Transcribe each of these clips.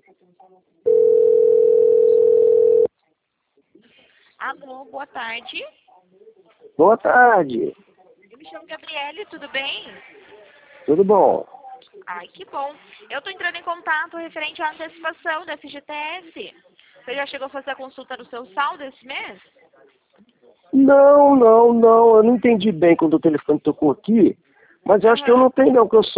Alô, boa tarde. Boa tarde, Eu me chamo Gabriele, tudo bem? tudo bom? Ai, que bom. Eu tô entrando em contato referente à antecipação da FGTS. Você já chegou a fazer a consulta do seu saldo esse mês? Não, eu não entendi bem quando o telefone tocou aqui, mas eu acho que eu Aham. não tenho não, porque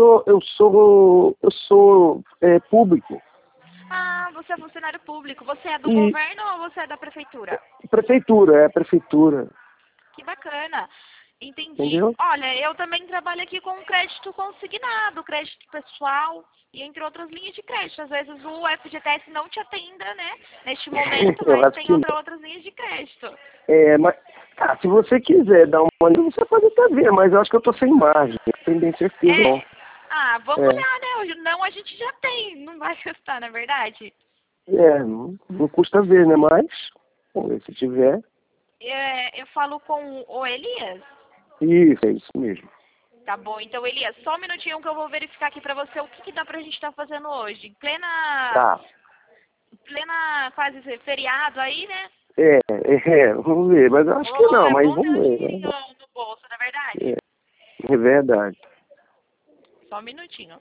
eu sou público. Ah, você é funcionário público. Você é do E governo ou você é da prefeitura? prefeitura, Que bacana. Entendi. entendeu? Olha, eu também trabalho aqui com crédito consignado, crédito pessoal e entre outras linhas de crédito. Às vezes o FGTS não te atenda, né, neste momento, Eu mas acho tem que não. outras linhas de crédito. Mas, se você quiser dar uma olhada, você pode até ver, mas eu acho que eu tô sem margem, não tenho bem certeza não. É. Ah, vamos É, olhar, né? Hoje não a gente já tem, não vai gastar, não é verdade? não custa ver, né, mas, vamos ver se tiver. Eu falo com o Elias. Isso, é isso mesmo. Tá bom, então Elias, só um minutinho que eu vou verificar aqui pra você o que que dá pra gente estar fazendo hoje. Tá. Plena quase feriado aí, né? Vamos ver, mas eu acho que Oh, não, é mas bom ter vamos um ver, dinheirinho né? no bolso, não é verdade? É, é verdade. Só um minutinho.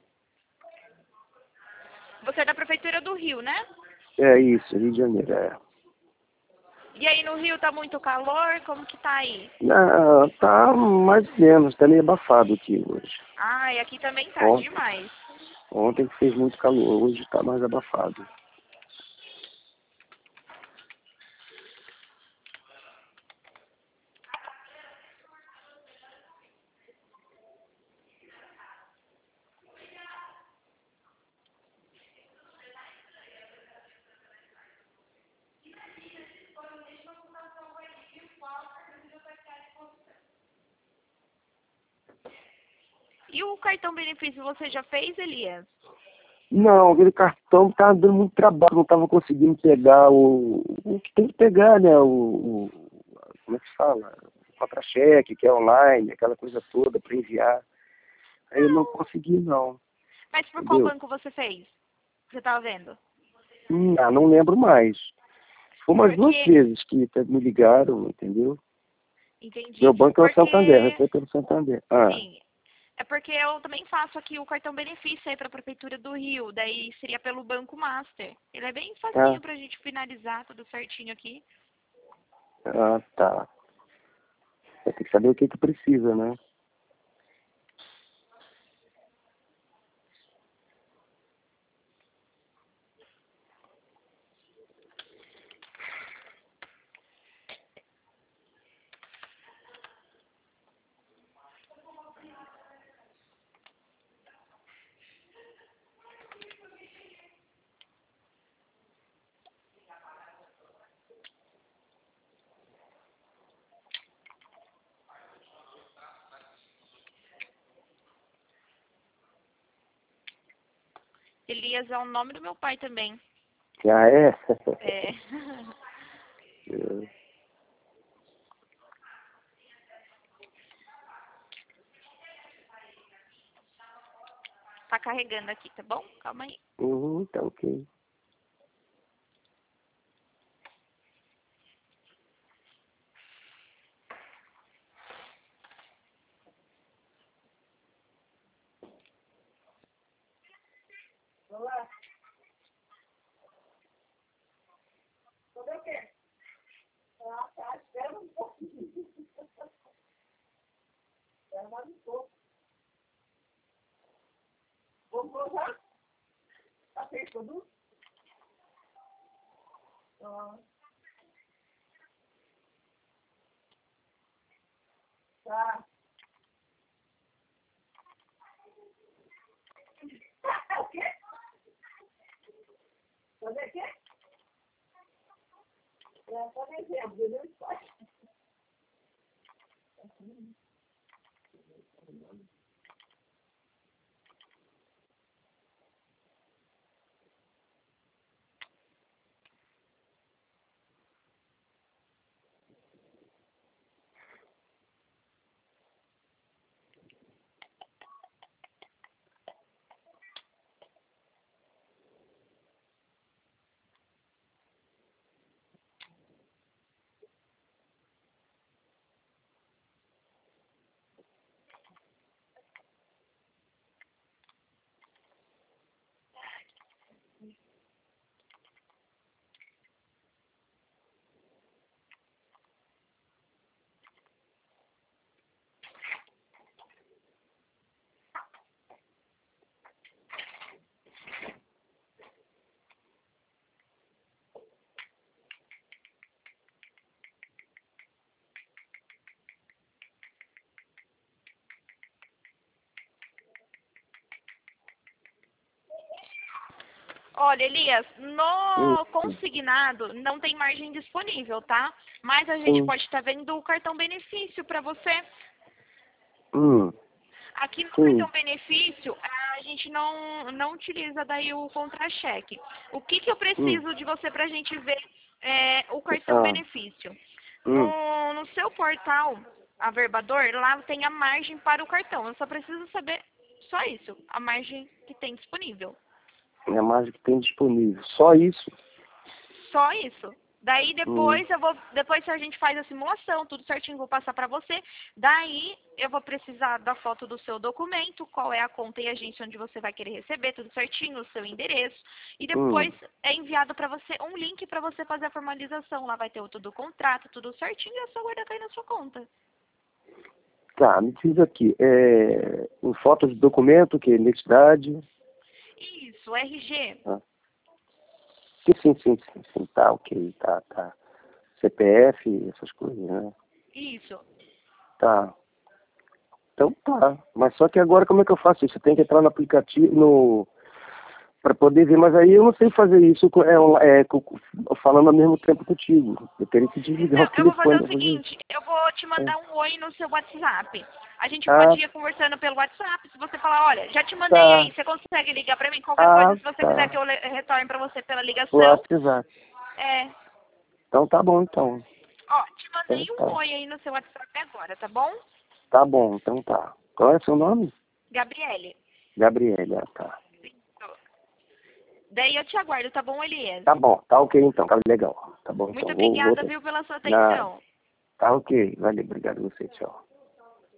Você é da Prefeitura do Rio, né? É isso, Rio de Janeiro, é. E aí no Rio tá muito calor, como que tá aí? Não, tá mais ou menos, tá meio abafado aqui hoje. Ai, aqui também tá Ontem, demais. ontem que fez muito calor, hoje tá mais abafado. E o cartão benefício você já fez, Elias? Não, aquele cartão tá dando muito trabalho, não tava conseguindo pegar o que tem que pegar, né? Como é que fala? O contra-cheque, que é online, aquela coisa toda para enviar. Aí eu não consegui não, Mas por qual entendeu? banco você fez? Você tava vendo? Não lembro mais. Foi umas duas Porque, vezes que me ligaram, entendeu? entendi. Meu banco é o Santander, Porque, foi pelo Santander. Ah, sim, é porque eu também faço aqui o cartão benefício aí para a Prefeitura do Rio, daí seria pelo Banco Master. Ele é bem ah, facinho pra gente finalizar tudo certinho aqui. tá. Vai ter que saber o que que precisa, né? Elias é o nome do meu pai também. Ah, é? É. Tá carregando aqui, tá bom? Calma aí. Tá ok. Olha, Elias, no consignado não tem margem disponível, tá? Mas a gente pode estar vendo o cartão benefício para você. Aqui no cartão benefício, a gente não utiliza daí o contra-cheque. O que eu preciso de você para a gente ver o cartão benefício? No seu portal, Averbador, lá tem a margem para o cartão. Eu só preciso saber só isso, a margem que tem disponível. É a margem que tem disponível. Só isso? Só isso. Daí depois depois a gente faz a simulação, tudo certinho, vou passar para você. Daí eu vou precisar da foto do seu documento, qual é a conta e agência onde você vai querer receber, tudo certinho, o seu endereço. E depois é enviado para você um link para você fazer a formalização. Lá vai ter tudo o contrato, tudo certinho, e é só guardar cair na sua conta. Tá, me diz aqui, foto de documento, que é identidade? Isso, RG. Sim, tá, ok, tá. CPF, essas coisas, né? Isso. Tá. Então tá. Mas só que agora como é que eu faço isso? Eu tenho que entrar no aplicativo, para poder ver, mas aí eu não sei fazer isso falando ao mesmo tempo contigo. Eu teria que desligar o Eu vou telefone. fazer o seguinte, eu vou te mandar um oi no seu WhatsApp. A gente pode ir conversando pelo WhatsApp. Se você falar, olha, já te mandei aí, você consegue ligar pra mim? Qualquer coisa, se você quiser que eu retorne pra você pela ligação. Exato. É. Então tá bom, então. Ó, te mandei um oi aí no seu WhatsApp agora, tá bom? Tá bom, então tá. Qual é o seu nome? Gabriele. Gabriele, tá. Daí eu te aguardo, tá bom, Elias? Tá bom, tá ok então, tá legal. Tá bom, Muito então. obrigada, viu, pela sua atenção. Tá ok, valeu, obrigado a você, tchau.